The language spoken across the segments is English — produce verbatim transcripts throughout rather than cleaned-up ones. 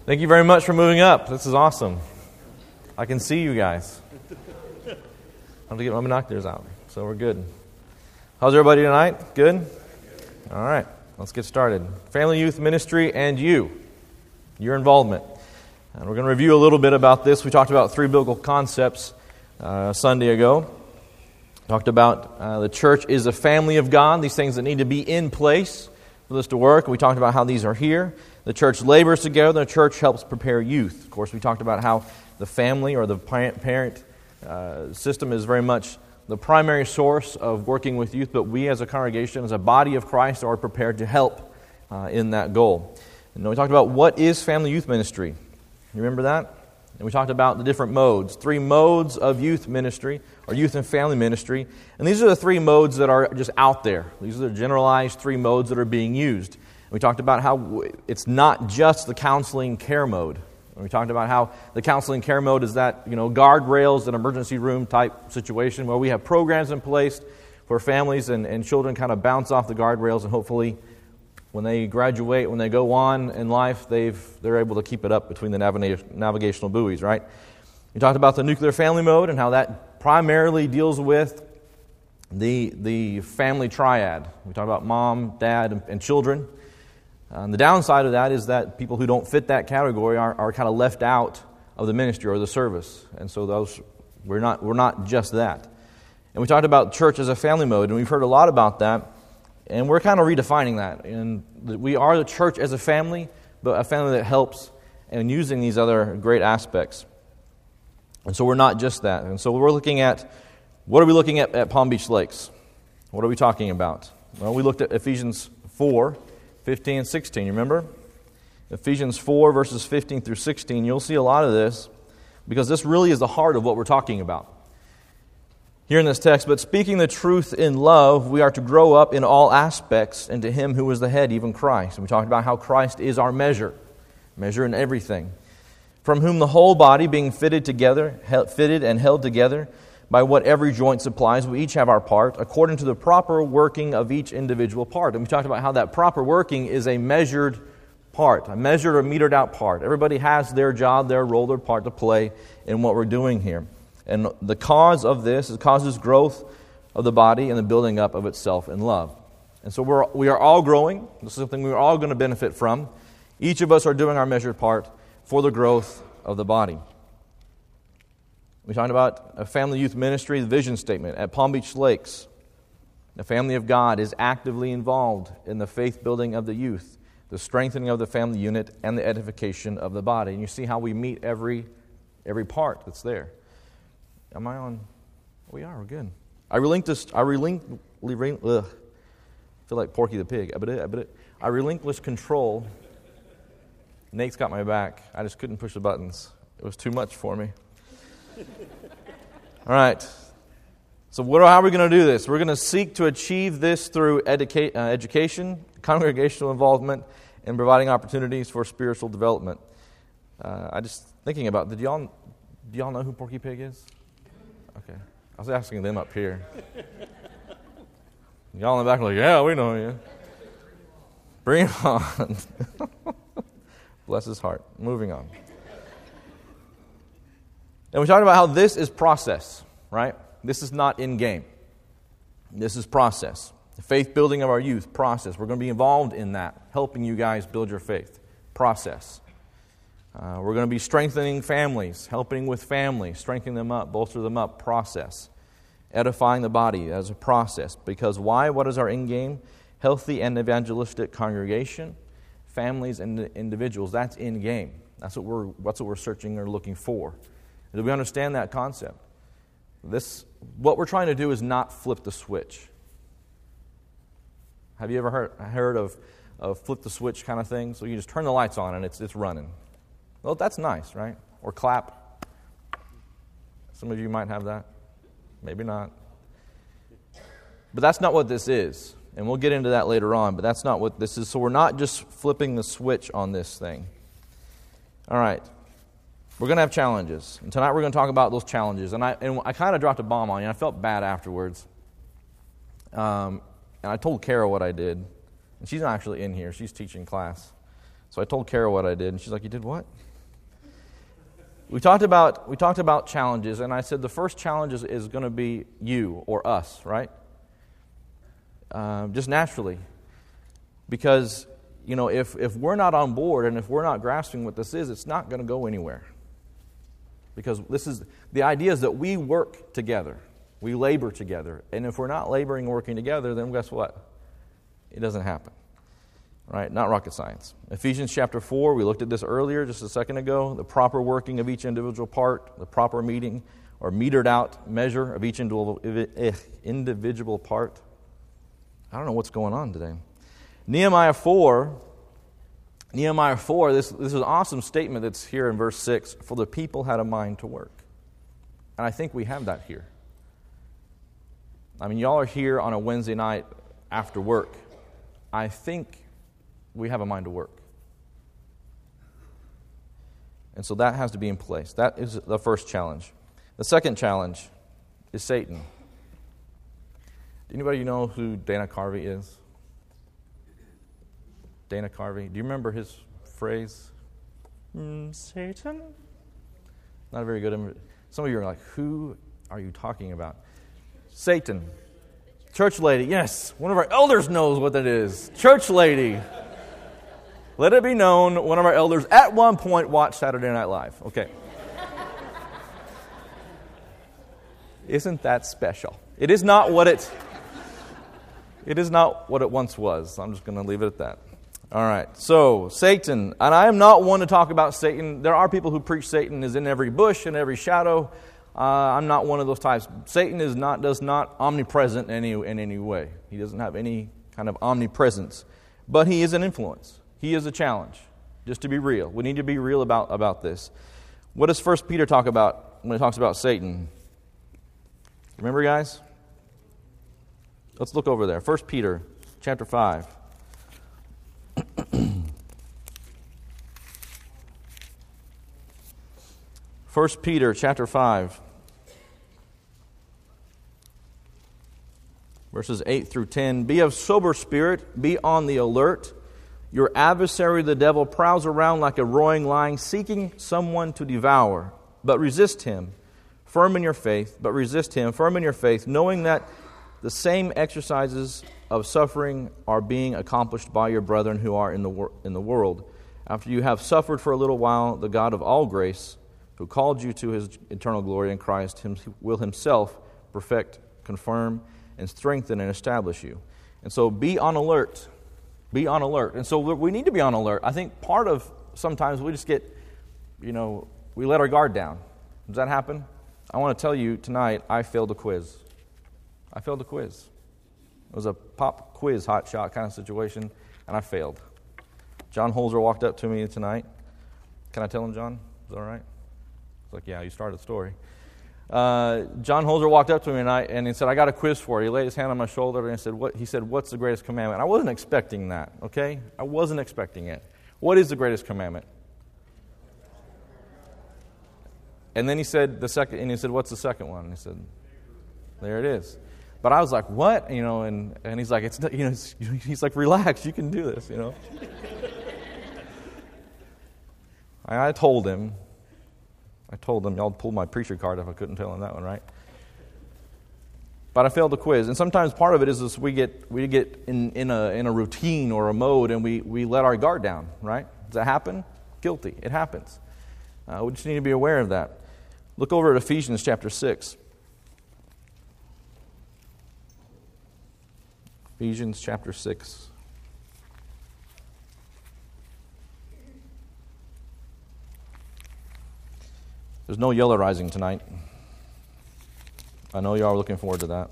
Thank you very much for moving up. This is awesome. I can see you guys. I have to get my binoculars out, so we're good. How's everybody tonight? Good? All right, let's get started. Family Youth Ministry and you, your involvement. And we're going to review a little bit about this. We talked about three biblical concepts uh, Sunday ago. Talked about uh, the church is a family of God, these things that need to be in place for this to work. We talked about how these are here. The church labors together. The church helps prepare youth. Of course, we talked about how the family or the parent uh, system is very much the primary source of working with youth, but we as a congregation, as a body of Christ, are prepared to help uh, in that goal. And then we talked about what is family youth ministry. You remember that? And we talked about the different modes, three modes of youth ministry, or youth and family ministry. And these are the three modes that are just out there. These are the generalized three modes that are being used. We talked about how it's not just the counseling care mode. We talked about how the counseling care mode is that, you know, guardrails and emergency room type situation where we have programs in place for families and, and children kind of bounce off the guardrails, and hopefully when they graduate, when they go on in life, they've, they're able to keep it up between the navig- navigational buoys, right? We talked about the nuclear family mode and how that primarily deals with the, the family triad. We talked about mom, dad, and, and children. Um, the downside of that is that people who don't fit that category are, are kind of left out of the ministry or the service. And so those we're not we're not just that. And we talked about church as a family mode, and we've heard a lot about that. And we're kind of redefining that. And we are the church as a family, but a family that helps and using these other great aspects. And so we're not just that. And so we're looking at, what are we looking at at Palm Beach Lakes? What are we talking about? Well, we looked at Ephesians four, fifteen and sixteen, you remember? Ephesians four, verses fifteen through sixteen. You'll see a lot of this because this really is the heart of what we're talking about here in this text. But speaking the truth in love, we are to grow up in all aspects into Him who is the head, even Christ. And we talked about how Christ is our measure, measure in everything. From whom the whole body, being fitted together, fitted and held together by what every joint supplies, we each have our part, according to the proper working of each individual part. And we talked about how that proper working is a measured part, a measured or metered out part. Everybody has their job, their role, their part to play in what we're doing here. And the cause of this is causes growth of the body and the building up of itself in love. And so we're, we are all growing. This is something we're all going to benefit from. Each of us are doing our measured part for the growth of the body. We talked about a family youth ministry, the vision statement at Palm Beach Lakes. The family of God is actively involved in the faith building of the youth, the strengthening of the family unit, and the edification of the body. And you see how we meet every every part that's there. Am I on? We are. We're good. I relinquish. I relinquish. Ugh. I feel like Porky the Pig. I relinquish control. Nate's got my back. I just couldn't push the buttons. It was too much for me. All right. So what, how are we going to do this? We're going to seek to achieve this through educa- uh, education, congregational involvement, and providing opportunities for spiritual development. Uh, I just thinking about, did y'all, do y'all know who Porky Pig is? Okay. I was asking them up here. Y'all in the back are like, yeah, we know you. Bring it on. Bless his heart. Moving on. And we talked about how this is process, right? This is not in-game. This is process. The faith building of our youth, process. We're going to be involved in that, helping you guys build your faith. Process. Uh, we're going to be strengthening families, helping with families, strengthening them up, bolster them up, process. Edifying the body as a process. Because why? What is our in-game? Healthy and evangelistic congregation, families and individuals. That's in-game. That's what we're, that's what we're searching or looking for. Do we understand that concept? This, what we're trying to do is not flip the switch. Have you ever heard, heard of, of flip the switch kind of thing? So you just turn the lights on and it's it's running. Well, that's nice, right? Or clap. Some of you might have that. Maybe not. But that's not what this is. And we'll get into that later on, but that's not what this is. So we're not just flipping the switch on this thing. All right. We're going to have challenges. And tonight we're going to talk about those challenges. And I and I kind of dropped a bomb on you. I felt bad afterwards. Um, and I told Kara what I did. And she's not actually in here. She's teaching class. So I told Kara what I did, and she's like, you did what? We talked about we talked about challenges, and I said the first challenge is, is going to be you or us, right? Uh, just naturally. Because, you know, if, if we're not on board and if we're not grasping what this is, it's not going to go anywhere. Because this is the idea is that we work together. We labor together. And if we're not laboring and working together, then guess what? It doesn't happen. Right? Not rocket science. Ephesians chapter four, we looked at this earlier just a second ago. The proper working of each individual part, the proper meeting or metered out measure of each individual part. I don't know what's going on today. Nehemiah four, Nehemiah four, this, this is an awesome statement that's here in verse six. For the people had a mind to work. And I think we have that here. I mean, y'all are here on a Wednesday night after work. I think we have a mind to work. And so that has to be in place. That is the first challenge. The second challenge is Satan. Anybody know who Dana Carvey is? Dana Carvey. Do you remember his phrase? Mm, Satan? Not a very good. Some of you are like, who are you talking about? Satan. Church lady. Yes, one of our elders knows what that is. Church lady. Let it be known, one of our elders at one point watched Saturday Night Live. Okay. Isn't that special? It is not what it It is not what it once was. I'm just going to leave it at that. All right. So, Satan, and I am not one to talk about Satan. There are people who preach Satan is in every bush and every shadow. Uh, I'm not one of those types. Satan is not does not omnipresent in any in any way. He doesn't have any kind of omnipresence, but he is an influence. He is a challenge, just to be real. We need to be real about, about this. What does First Peter talk about when it talks about Satan? Remember, guys? Let's look over there. First Peter chapter five. First Peter chapter five. Verses eight through ten. Be of sober spirit, be on the alert. Your adversary, the devil, prowls around like a roaring lion, seeking someone to devour. But resist him, firm in your faith, but resist him, firm in your faith, knowing that the same exercises of suffering are being accomplished by your brethren who are in the wor- in the world. After you have suffered for a little while, the God of all grace, who called you to his eternal glory in Christ, him, will himself perfect, confirm, and strengthen and establish you. And so be on alert. Be on alert. And so we need to be on alert. I think part of sometimes we just get, you know, we let our guard down. Does that happen? I want to tell you tonight, I failed a quiz. I failed a quiz. It was a pop quiz, hot shot kind of situation, and I failed. John Holzer walked up to me tonight. Can I tell him, John? Is that all right? He's like, yeah, you started the story. Uh, John Holzer walked up to me and, I, and he said, I got a quiz for you. He laid his hand on my shoulder and he said, what? He said, what's the greatest commandment? I wasn't expecting that, okay? I wasn't expecting it. What is the greatest commandment? And then he said, the second, and he said, what's the second one? And he said, there it is. But I was like, what? You know, and, and he's like, it's you know, it's, he's like, relax, you can do this, you know. I, I told him, I told him, y'all pull my preacher card if I couldn't tell him that one, right? But I failed the quiz. And sometimes part of it is this, we get we get in, in a in a routine or a mode and we, we let our guard down, right? Does that happen? Guilty. It happens. Uh, we just need to be aware of that. Look over at Ephesians chapter six. Ephesians chapter six. There's no yellow rising tonight. I know you all are looking forward to that.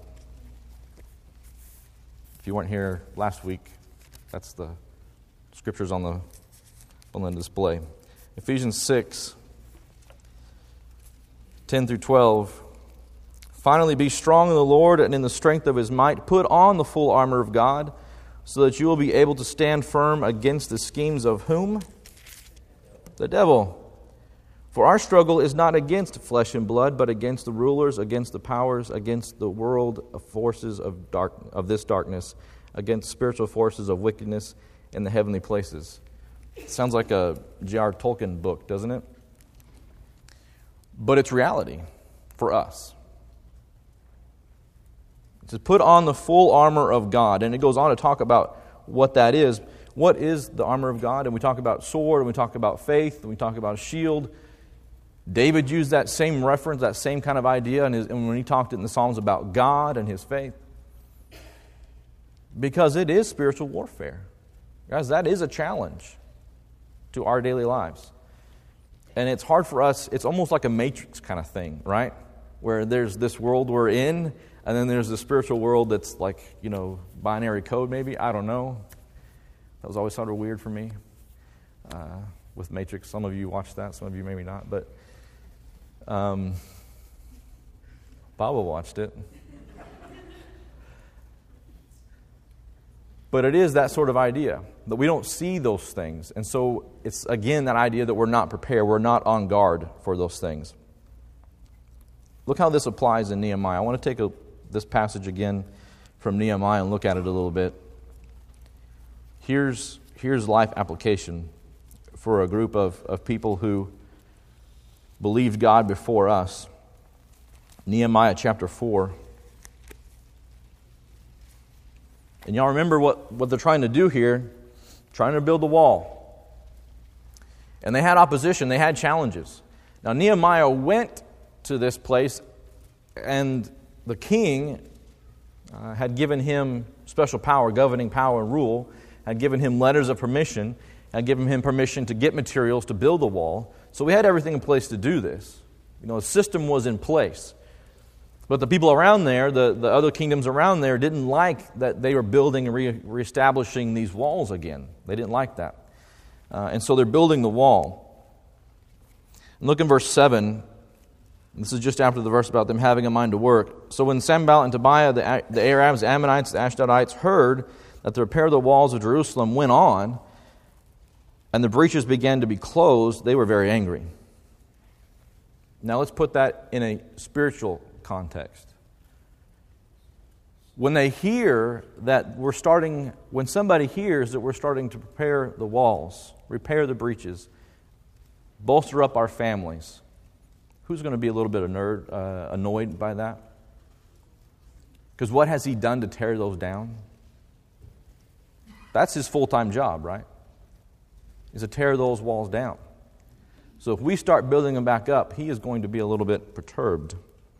If you weren't here last week, that's the scriptures on the on the display. Ephesians six, ten through twelve. Finally, be strong in the Lord and in the strength of his might. Put on the full armor of God, so that you will be able to stand firm against the schemes of whom? The devil. For our struggle is not against flesh and blood, but against the rulers, against the powers, against the world of forces of dark of this darkness, against spiritual forces of wickedness in the heavenly places. Sounds like a J R Tolkien book, doesn't it? But it's reality for us. To put on the full armor of God. And it goes on to talk about what that is. What is the armor of God? And we talk about sword, and we talk about faith, and we talk about a shield. David used that same reference, that same kind of idea, and, his, and when he talked in the Psalms about God and his faith. Because it is spiritual warfare. Guys, that is a challenge to our daily lives. And it's hard for us, it's almost like a matrix kind of thing, right? Where there's this world we're in, and then there's the spiritual world that's like, you know, binary code maybe. I don't know. That was always sort of weird for me uh, with Matrix. Some of you watched that, some of you maybe not. But um, Baba watched it. But it is that sort of idea, that we don't see those things. And so it's, again, that idea that we're not prepared, we're not on guard for those things. Look how this applies in Nehemiah. I want to take a, this passage again from Nehemiah and look at it a little bit. Here's, here's life application for a group of, of people who believed God before us. Nehemiah chapter four. And y'all remember what, what they're trying to do here? Trying to build the wall. And they had opposition. They had challenges. Now Nehemiah went to this place, and the king uh, had given him special power, governing power and rule, had given him letters of permission, had given him permission to get materials to build the wall. So we had everything in place to do this. You know, the system was in place. But the people around there, the, the other kingdoms around there, didn't like that they were building and re- reestablishing these walls again. They didn't like that. Uh, and so they're building the wall. And look in verse seven. This is just after the verse about them having a mind to work. So when Sanballat and Tobiah, the, the Arabs, the Ammonites, the Ashdodites, heard that the repair of the walls of Jerusalem went on, and the breaches began to be closed, they were very angry. Now let's put that in a spiritual context. When they hear that we're starting, when somebody hears that we're starting to prepare the walls, repair the breaches, bolster up our families, who's going to be a little bit of nerd, uh, annoyed by that? Because what has he done to tear those down? That's his full-time job, right? Is to tear those walls down. So if we start building them back up, he is going to be a little bit perturbed.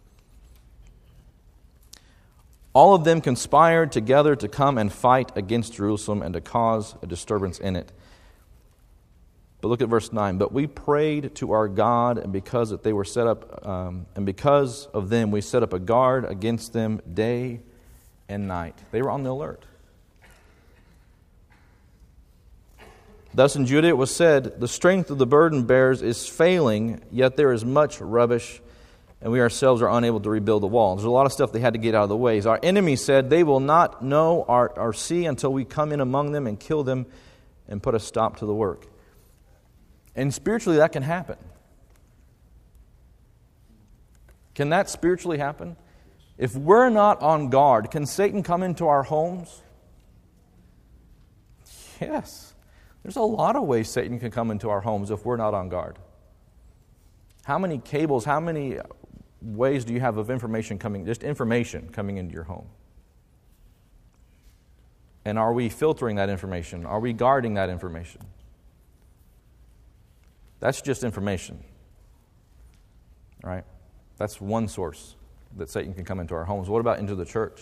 All of them conspired together to come and fight against Jerusalem and to cause a disturbance in it. But look at verse nine. But we prayed to our God, and because that they were set up, um, and because of them, we set up a guard against them day and night. They were on the alert. Thus in Judah it was said, the strength of the burden bearers is failing, yet there is much rubbish, and we ourselves are unable to rebuild the wall. There's a lot of stuff they had to get out of the way. Our enemies said, they will not know or, or see until we come in among them and kill them and put a stop to the work. And spiritually that can happen. Can that spiritually happen? If we're not on guard, can Satan come into our homes? Yes. There's a lot of ways Satan can come into our homes if we're not on guard. How many cables, how many ways do you have of information coming, just information coming into your home? And are we filtering that information? Are we guarding that information? That's just information. Right? That's one source that Satan can come into our homes. What about into the church?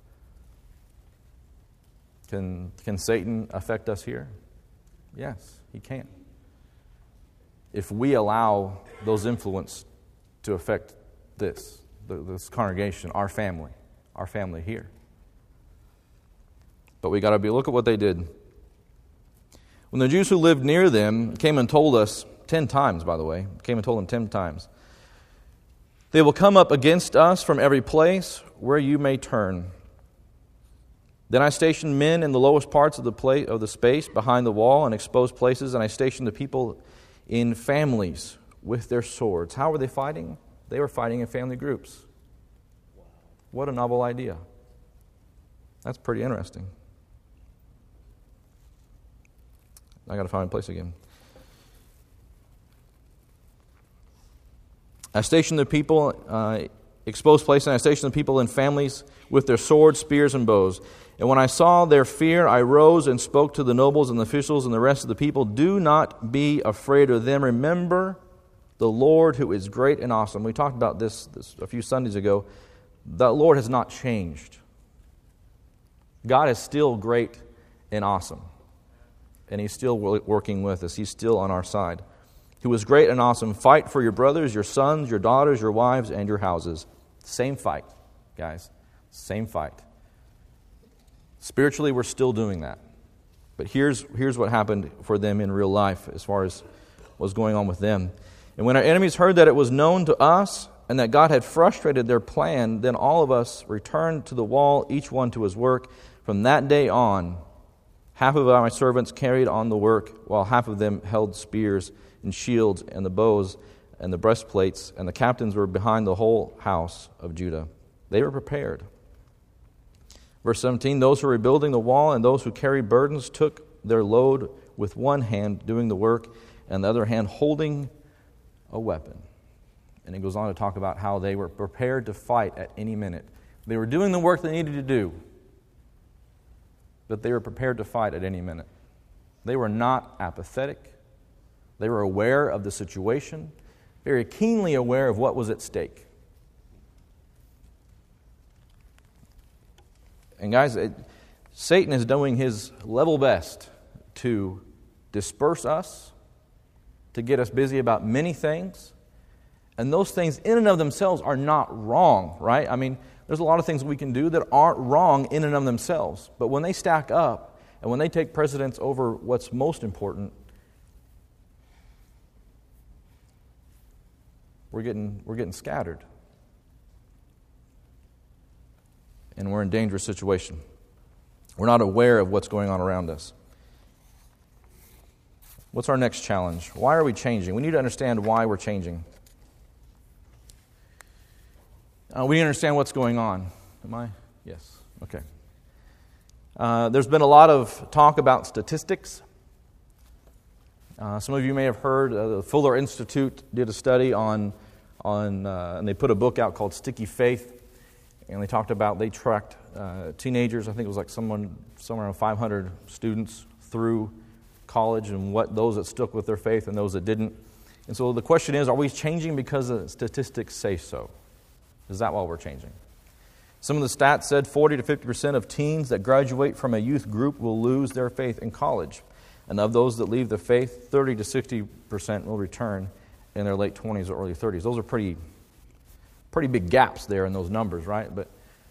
Can, can Satan affect us here? Yes, he can. If we allow those influence to affect this, this congregation, our family, our family here. But we got to be, look at what they did. When the Jews who lived near them came and told us, ten times by the way, came and told them ten times, they will come up against us from every place where you may turn. Then I stationed men in the lowest parts of the place, of the space behind the wall and exposed places, and I stationed the people in families with their swords. How were they fighting? They were fighting in family groups. What a novel idea. That's pretty interesting. I got to find my place again. I stationed the people, uh, exposed place, and I stationed the people in families with their swords, spears, and bows. And when I saw their fear, I rose and spoke to the nobles and the officials and the rest of the people. Do not be afraid of them. Remember the Lord who is great and awesome. We talked about this, this a few Sundays ago. The Lord has not changed. God is still great and awesome. And He's still working with us. He's still on our side. Who is great and awesome. Fight for your brothers, your sons, your daughters, your wives, and your houses. Same fight, guys. Same fight. Spiritually, we're still doing that. But here's, here's what happened for them in real life as far as what was going on with them. And when our enemies heard that it was known to us and that God had frustrated their plan, then all of us returned to the wall, each one to his work. From that day on, half of my servants carried on the work, while half of them held spears and shields and the bows and the breastplates, and the captains were behind the whole house of Judah. They were prepared. Verse seventeen, those who were rebuilding the wall and those who carried burdens took their load with one hand doing the work and the other hand holding a weapon. And he goes on to talk about how they were prepared to fight at any minute. They were doing the work they needed to do, but they were prepared to fight at any minute. They were not apathetic. They were aware of the situation, very keenly aware of what was at stake. And guys, it, Satan is doing his level best to disperse us, to get us busy about many things. And those things in and of themselves are not wrong, right? I mean, there's a lot of things we can do that aren't wrong in and of themselves. But when they stack up and when they take precedence over what's most important, we're getting, we're getting scattered. And we're in a dangerous situation. We're not aware of what's going on around us. What's our next challenge? Why are we changing? We need to understand why we're changing. Uh, we need to understand what's going on. Am I? Yes. Okay. Uh, there's been a lot of talk about statistics. Uh, some of you may have heard uh, the Fuller Institute did a study on, on uh, and they put a book out called Sticky Faith. And they talked about, they tracked uh, teenagers, I think it was like someone somewhere around five hundred students through college, and what those that stuck with their faith and those that didn't. And so the question is, are we changing because the statistics say so? Is that why we're changing? Some of the stats said forty to fifty percent of teens that graduate from a youth group will lose their faith in college. And of those that leave the faith, thirty to sixty percent will return in their late twenties or early thirties. Those are pretty Pretty big gaps there in those numbers, right? But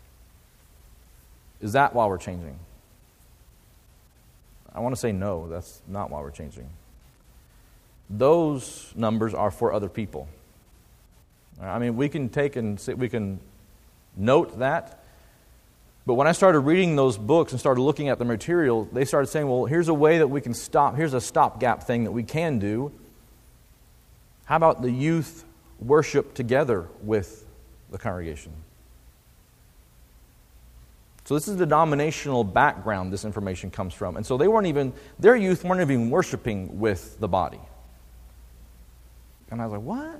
is that why we're changing? I want to say no, that's not why we're changing. Those numbers are for other people. I mean, we can take and say, we can note that, but when I started reading those books and started looking at the material, they started saying, well, here's a way that we can stop, here's a stopgap thing that we can do. How about the youth worship together with the congregation? So this is the denominational background this information comes from. And so they weren't even, their youth weren't even worshiping with the body. And I was like, what?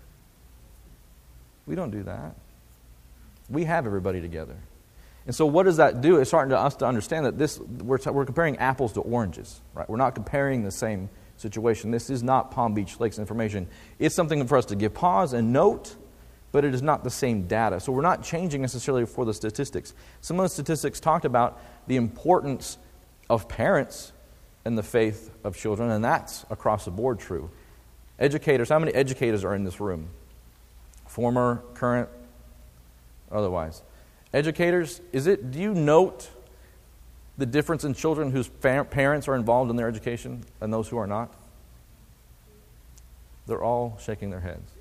We don't do that. We have everybody together. And so what does that do? It's starting to us to understand that this we're, we're comparing apples to oranges, right? We're not comparing the same situation. This is not Palm Beach Lakes information. It's something for us to give pause and note, but it is not the same data. So we're not changing necessarily for the statistics. Some of the statistics talked about the importance of parents in the faith of children, and that's across the board true. Educators, how many educators are in this room? Former, current, otherwise. Educators, is it? Do you note the difference in children whose parents are involved in their education and those who are not? They're all shaking their heads.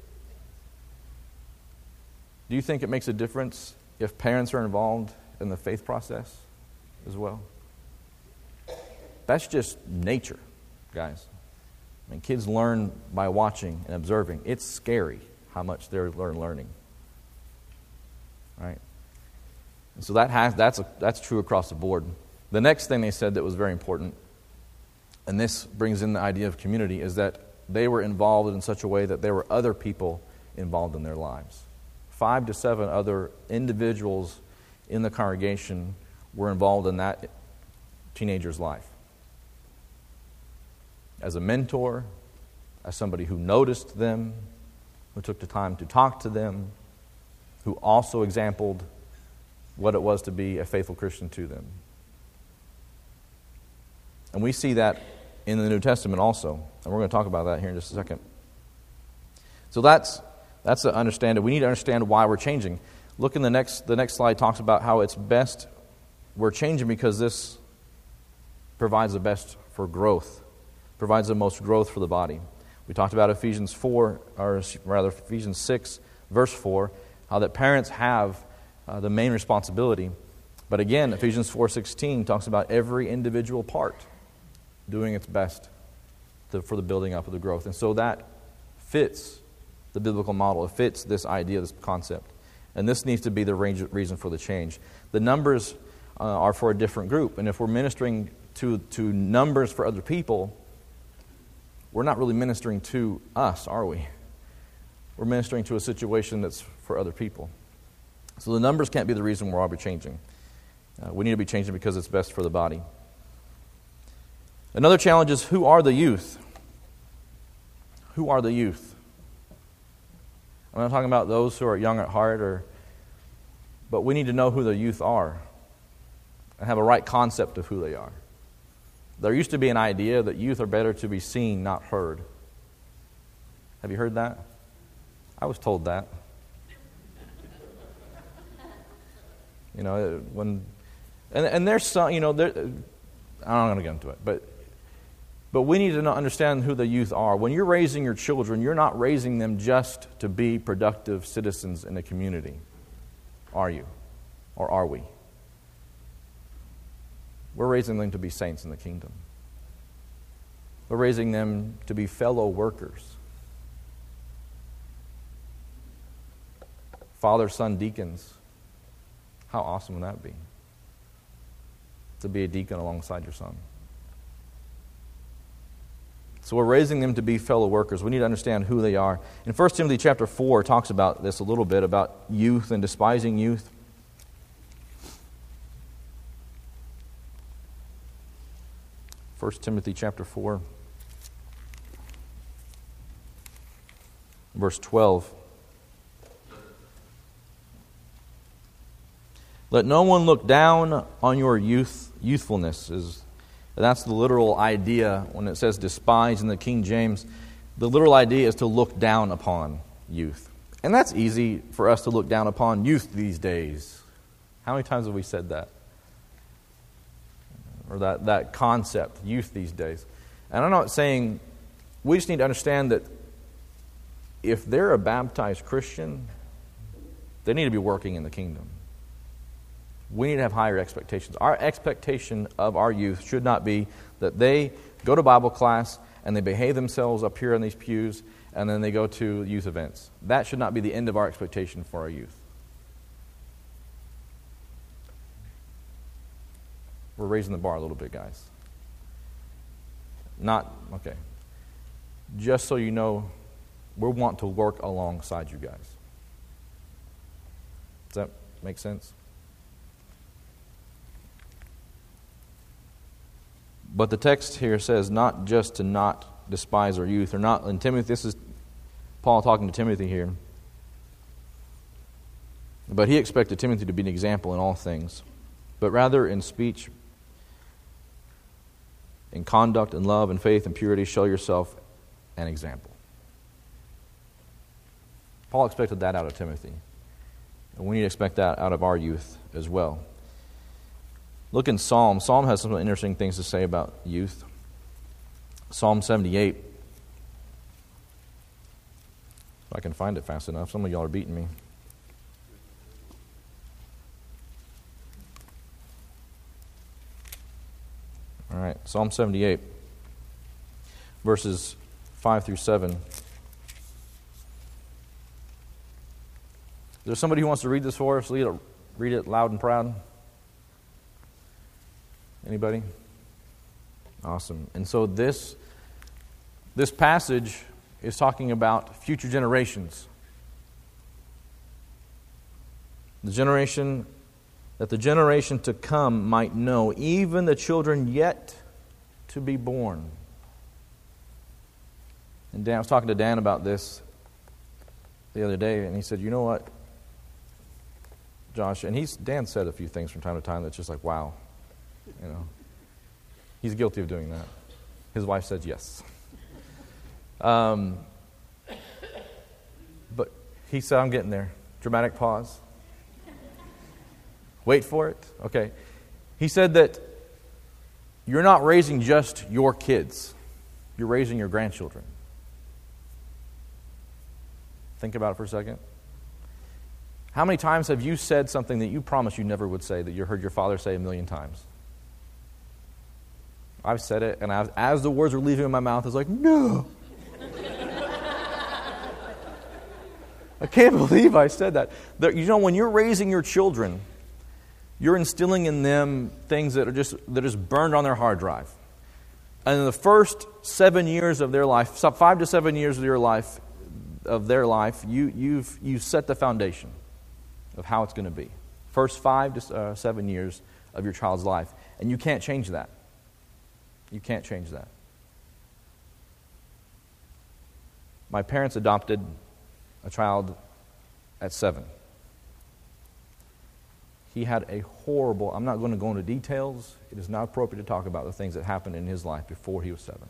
Do you think it makes a difference if parents are involved in the faith process as well? That's just nature, guys. I mean, kids learn by watching and observing. It's scary how much they're learn learning. Right? And so that has that's a, that's true across the board. The next thing they said that was very important and this brings in the idea of community, is that they were involved in such a way that there were other people involved in their lives. Five to seven other individuals in the congregation were involved in that teenager's life. As a mentor, as somebody who noticed them, who took the time to talk to them, who also exampled what it was to be a faithful Christian to them. And we see that in the New Testament also. And we're going to talk about that here in just a second. So that's that's to understand it. We need to understand why we're changing. Look in the next the next slide talks about how it's best we're changing because this provides the best for growth, provides the most growth for the body. We talked about Ephesians four, or rather Ephesians six, verse four, how that parents have uh, the main responsibility. But again, Ephesians four sixteen talks about every individual part doing its best to, for the building up of the growth. And so that fits the biblical model. It fits this idea, this concept. And this needs to be the range, reason for the change. The numbers uh, are for a different group. And if we're ministering to, to numbers for other people, we're not really ministering to us, are we? We're ministering to a situation that's for other people. So the numbers can't be the reason we're all be changing. Uh, we need to be changing because it's best for the body. Another challenge is, who are the youth? Who are the youth? I'm not talking about those who are young at heart, or, but we need to know who the youth are and have a right concept of who they are. There used to be an idea that youth are better to be seen, not heard. Have you heard that? I was told that. You know, when, and, and there's some, you know, there, I'm not going to get into it, but But we need to understand who the youth are. When you're raising your children, you're not raising them just to be productive citizens in a community. Are you? Or are we? We're raising them to be saints in the kingdom. We're raising them to be fellow workers. Father, son, deacons. How awesome would that be? To be a deacon alongside your son. So we're raising them to be fellow workers. We need to understand who they are. In First Timothy chapter four, it talks about this a little bit, about youth and despising youth. First Timothy chapter four, verse twelve. Let no one look down on your youth youthfulness. Is That's the literal idea when it says despise in the King James. The literal idea is to look down upon youth. And that's easy for us to look down upon youth these days. How many times have we said that? Or that, that concept, youth these days. And I'm not saying, we just need to understand that if they're a baptized Christian, they need to be working in the kingdom. We need to have higher expectations. Our expectation of our youth should not be that they go to Bible class and they behave themselves up here in these pews and then they go to youth events. That should not be the end of our expectation for our youth. We're raising the bar a little bit, guys. Not, okay. Just so you know, we want to work alongside you guys. Does that make sense? But the text here says not just to not despise our youth, or not. And Timothy, this is Paul talking to Timothy here. But he expected Timothy to be an example in all things, but rather in speech, in conduct, in love, in faith, and purity, show yourself an example. Paul expected that out of Timothy. And we need to expect that out of our youth as well. Look in Psalm. Psalm has some interesting things to say about youth. Psalm seventy-eight. If I can find it fast enough. Some of y'all are beating me. All right, Psalm seventy-eight, verses five through seven. Is there somebody who wants to read this for us? Read it, read it loud and proud. Anybody? Awesome. And so this this passage is talking about future generations. The generation, that the generation to come might know, even the children yet to be born. And Dan, I was talking to Dan about this the other day, and he said, you know what, Josh, and he's Dan said a few things from time to time that's just like, wow, you know. He's guilty of doing that. His wife said yes. Um, but he said, I'm getting there. Dramatic pause. Wait for it. Okay. He said that you're not raising just your kids. You're raising your grandchildren. Think about it for a second. How many times have you said something that you promised you never would say, that you heard your father say a million times? I've said it, and as, as the words were leaving my mouth, I was like, no. I can't believe I said that. There, you know, when you're raising your children, you're instilling in them things that are just that are just burned on their hard drive. And in the first seven years of their life, five to seven years of your life, of their life, you you've you set the foundation of how it's going to be. First five to uh, seven years of your child's life, and you can't change that. You can't change that. My parents adopted a child at seven. He had a horrible, I'm not going to go into details. It is not appropriate to talk about the things that happened in his life before he was seven.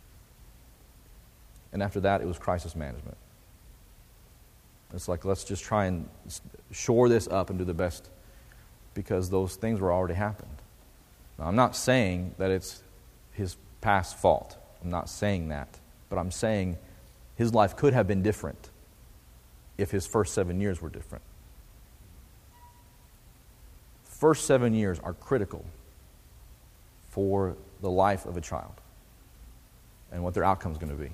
And after that, it was crisis management. It's like, let's just try and shore this up and do the best, because those things were already happened. Now, I'm not saying that it's his past fault. I'm not saying that. But I'm saying his life could have been different if his first seven years were different. First seven years are critical for the life of a child and what their outcome is going to be.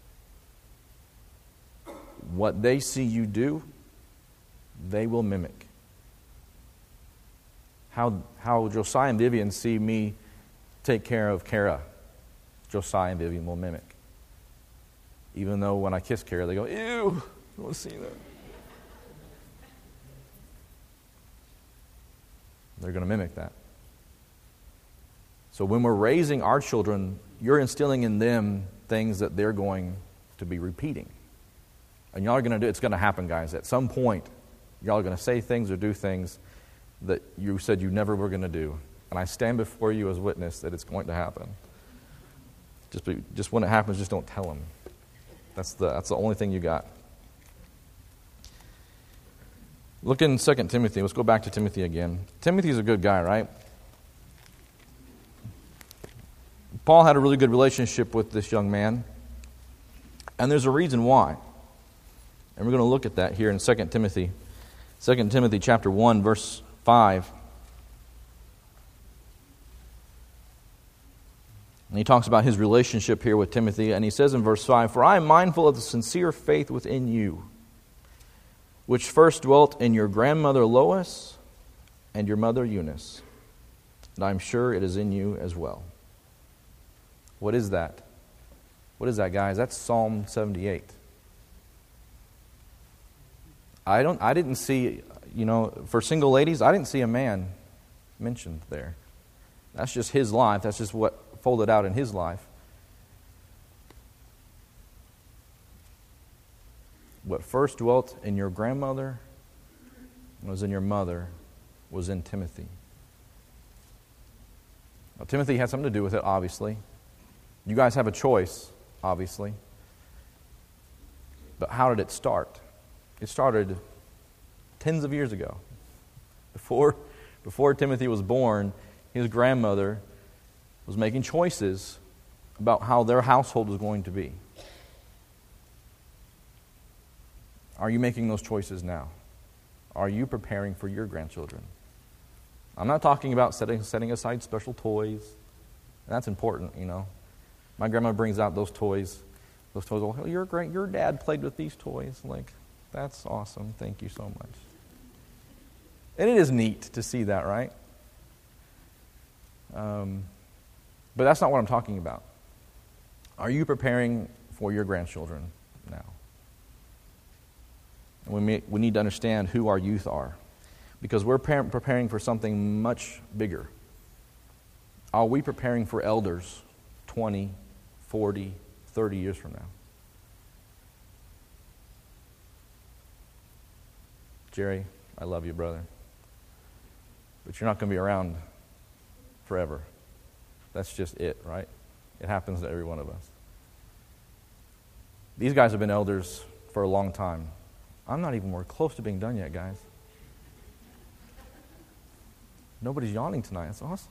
What they see you do, they will mimic. How, how Josiah and Vivian see me take care of Kara, Josiah and Vivian will mimic. Even though when I kiss Kara, they go, ew, I don't want to see that. They're going to mimic that. So when we're raising our children, you're instilling in them things that they're going to be repeating. And y'all are going to do, it's going to happen, guys. At some point, y'all are going to say things or do things that you said you never were going to do. And I stand before you as witness that it's going to happen. Just, be, just when it happens, just don't tell them. That's the, that's the only thing you got. Look in Second Timothy. Let's go back to Timothy again. Timothy's a good guy, right? Paul had a really good relationship with this young man. And there's a reason why. And we're going to look at that here in Second Timothy. Second Timothy chapter one, verse five. And he talks about his relationship here with Timothy. And he says in verse five, "For I am mindful of the sincere faith within you, which first dwelt in your grandmother Lois and your mother Eunice. And I am sure it is in you as well." What is that? What is that, guys? That's Psalm seventy-eight. I don't. I didn't see, you know, for single ladies, I didn't see a man mentioned there. That's just his life. That's just what folded out in his life. What first dwelt in your grandmother and was in your mother was in Timothy. Now, Timothy had something to do with it, obviously. You guys have a choice, obviously. But how did it start? It started tens of years ago. Before, before Timothy was born, his grandmother was making choices about how their household was going to be. Are you making those choices now? Are you preparing for your grandchildren? I'm not talking about setting, setting aside special toys. And that's important, you know. My grandma brings out those toys. Those toys, well, your, great, your dad played with these toys. Like, that's awesome. Thank you so much. And it is neat to see that, right? Um, But that's not what I'm talking about. Are you preparing for your grandchildren now? And we, may, we need to understand who our youth are, because we're par- preparing for something much bigger. Are we preparing for elders twenty, forty, thirty years from now? Jerry, I love you, brother. But you're not going to be around forever. That's just it, right? It happens to every one of us. These guys have been elders for a long time. I'm not even more close to being done yet, guys. Nobody's yawning tonight. That's awesome.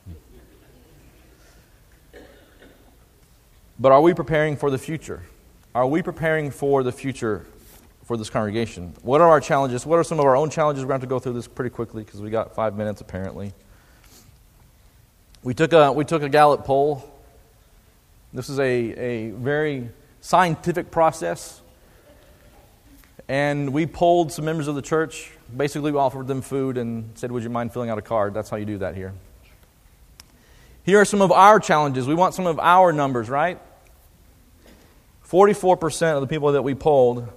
But are we preparing for the future? Are we preparing for the future for this congregation? What are our challenges? What are some of our own challenges? We're going to have to go through this pretty quickly because we got five minutes apparently. We took a we took a Gallup poll. This is a, a very scientific process. And we polled some members of the church. Basically, we offered them food and said, would you mind filling out a card? That's how you do that here. Here are some of our challenges. We want some of our numbers, right? forty-four percent of the people that we polled,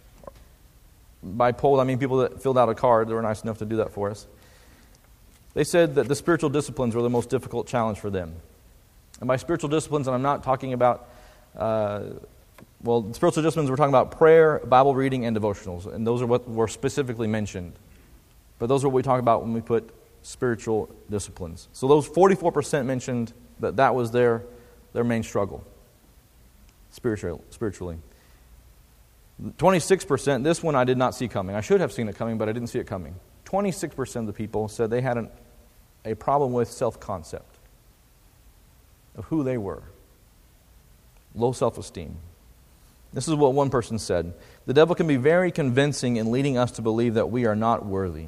by polled I mean people that filled out a card, they were nice enough to do that for us. They said that the spiritual disciplines were the most difficult challenge for them. And by spiritual disciplines, and I'm not talking about, uh, well, spiritual disciplines, we're talking about prayer, Bible reading, and devotionals. And those are what were specifically mentioned. But those are what we talk about when we put spiritual disciplines. So those forty-four percent mentioned that that was their, their main struggle, spiritual, spiritually. twenty-six percent, this one I did not see coming. I should have seen it coming, but I didn't see it coming. twenty-six percent of the people said they had an, a problem with self-concept of who they were. Low self-esteem. This is what one person said. The devil can be very convincing in leading us to believe that we are not worthy.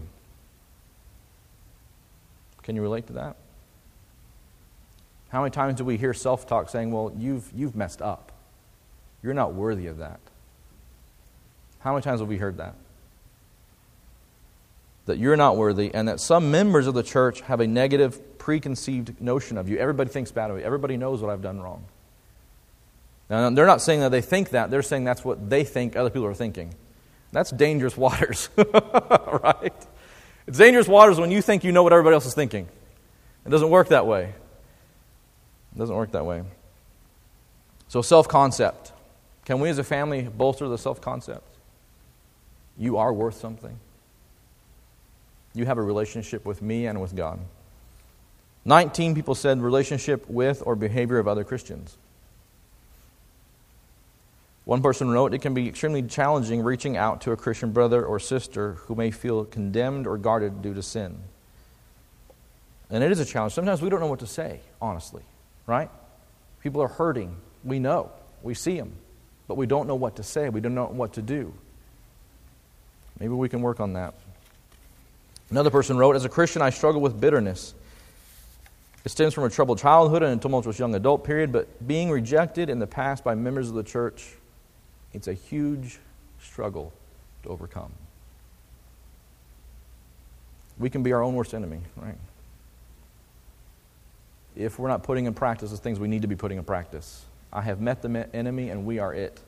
Can you relate to that? How many times do we hear self-talk saying, well, you've you've messed up. You're not worthy of that. How many times have we heard that? That you're not worthy, and that some members of the church have a negative, preconceived notion of you. Everybody thinks bad of me. Everybody knows what I've done wrong. Now, they're not saying that they think that. They're saying that's what they think other people are thinking. That's dangerous waters, right? It's dangerous waters when you think you know what everybody else is thinking. It doesn't work that way. It doesn't work that way. So self-concept. Can we as a family bolster the self-concept? You are worth something. You have a relationship with me and with God. nineteen people said relationship with or behavior of other Christians. One person wrote, it can be extremely challenging reaching out to a Christian brother or sister who may feel condemned or guarded due to sin. And it is a challenge. Sometimes we don't know what to say, honestly, right? People are hurting. We know. We see them. But we don't know what to say. We don't know what to do. Maybe we can work on that. Another person wrote, as a Christian, I struggle with bitterness. It stems from a troubled childhood and a tumultuous young adult period, but being rejected in the past by members of the church, it's a huge struggle to overcome. We can be our own worst enemy, right? If we're not putting in practice the things we need to be putting in practice. I have met the enemy and we are it.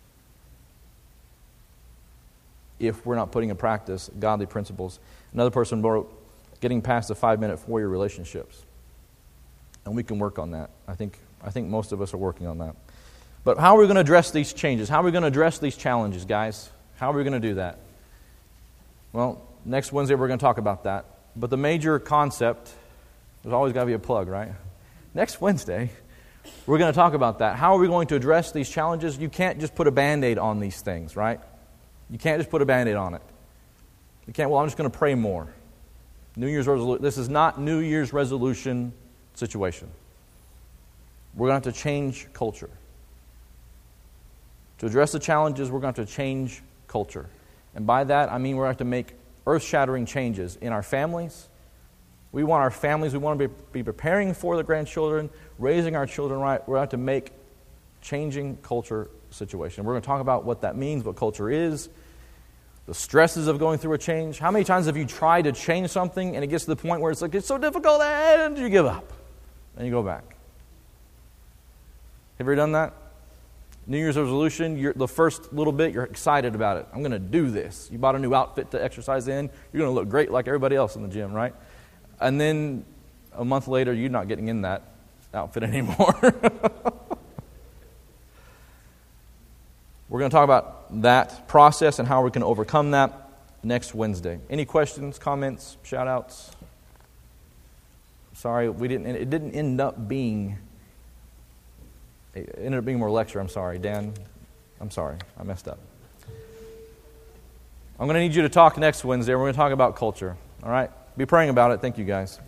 If we're not putting in practice godly principles. Another person wrote, getting past the five-minute, four-year relationships. And we can work on that. I think I think most of us are working on that. But how are we going to address these changes? How are we going to address these challenges, guys? How are we going to do that? Well, next Wednesday we're going to talk about that. But the major concept, there's always got to be a plug, right? Next Wednesday, we're going to talk about that. How are we going to address these challenges? You can't just put a Band-Aid on these things, right? You can't just put a Band-Aid on it. You can't, well, I'm just going to pray more. New Year's resolution. This is not New Year's resolution situation. We're going to have to change culture. To address the challenges, we're going to have to change culture. And by that, I mean we're going to have to make earth-shattering changes in our families. We want our families, we want to be, be preparing for the grandchildren, raising our children right. We're going to have to make changing culture situation. We're going to talk about what that means, what culture is, the stresses of going through a change. How many times have you tried to change something and it gets to the point where it's like, it's so difficult and you give up and you go back? Have you ever done that? New Year's resolution, you're, the first little bit, you're excited about it. I'm going to do this. You bought a new outfit to exercise in. You're going to look great like everybody else in the gym, right? And then a month later, you're not getting in that outfit anymore. We're going to talk about that process and how we can overcome that next Wednesday. Any questions, comments, shout-outs? Sorry, we didn't. It didn't end up being. It ended up being more lecture. I'm sorry, Dan. I'm sorry, I messed up. I'm going to need you to talk next Wednesday. We're going to talk about culture. All right, be praying about it. Thank you, guys.